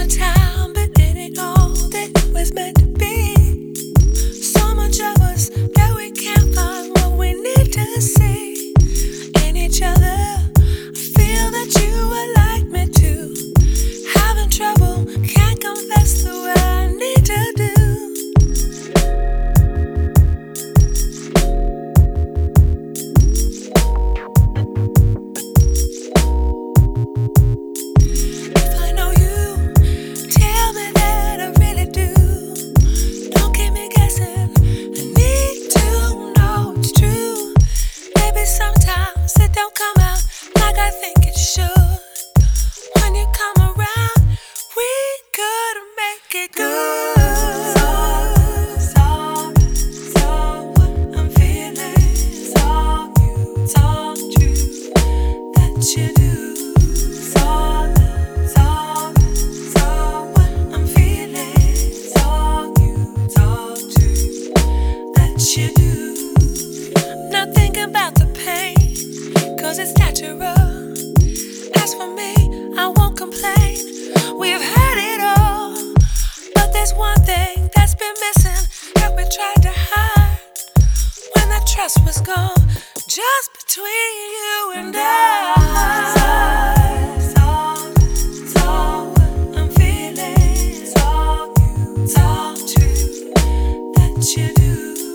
time, but it ain't all that it was meant to be. So much of us that we can't find what we need to see in each other. I feel that you would like me too. Having trouble, can't confess the way I need to do. If I know you, tell me that I really do. Don't keep me guessing, I need to know it's true. Maybe sometimes it don't come out like I think it should. When you come around, we could make it good. So what I'm feeling is all you, it's all true that you do. So what I'm feeling is all you, it's all true that you do. I'm not thinking about the pain, 'cause it's natural. As for me, I won't complain. We've had it all, but there's one thing that's been missing that we tried to hide. When the trust was gone, just between you and I. So what I'm feeling is all you, it's all true that you do.